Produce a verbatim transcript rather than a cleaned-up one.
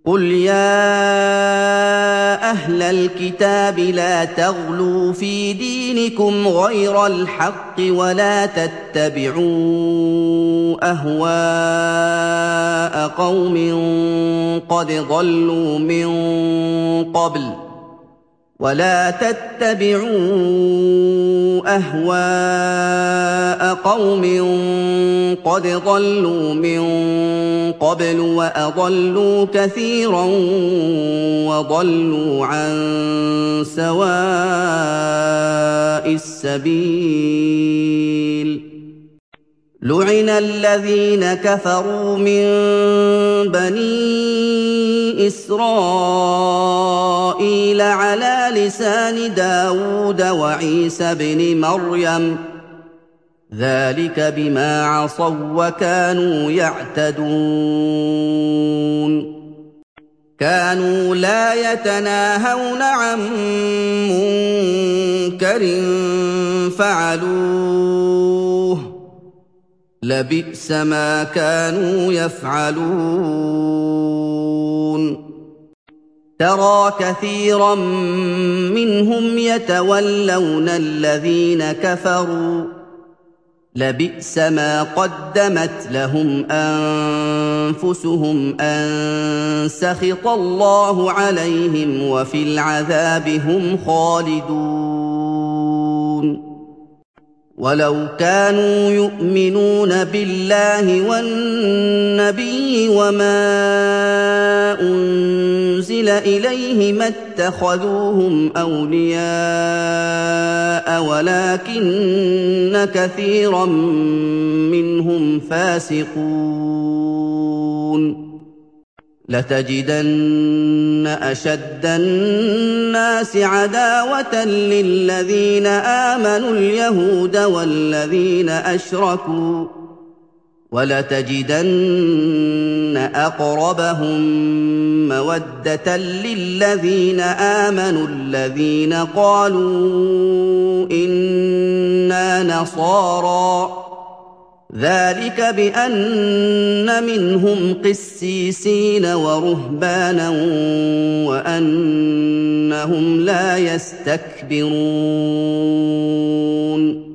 قُلْ يَا أَهْلَ الْكِتَابِ لَا تَغْلُوا فِي دِينِكُمْ غَيْرَ الْحَقِّ وَلَا تَتَّبِعُوا أَهْوَاءَ قَوْمٍ قَدْ ضَلُّوا مِن قَبْلُ ولا تتبعوا أهواء قوم قد ضلوا من قبل وأضلوا كثيرا وضلوا عن سواء السبيل لعن الذين كفروا من بني إسرائيل على لسان داود وعيسى بن مريم ذلك بما عصوا وكانوا يعتدون كانوا لا يتناهون عن منكر فعلوه لبئس ما كانوا يفعلون ترى كثيرا منهم يتولون الذين كفروا لبئس ما قدمت لهم أنفسهم أن سخط الله عليهم وفي العذاب هم خالدون ولو كانوا يؤمنون بالله والنبي وما أنزل إليه ما اتخذوهم أولياء ولكن كثيرا منهم فاسقون لتجدن أشد الناس عداوة للذين آمنوا اليهود والذين أشركوا ولتجدن أقربهم مودة للذين آمنوا الذين قالوا إنا نصارى ذلك بأن منهم قسيسين ورهبانا وأنهم لا يستكبرون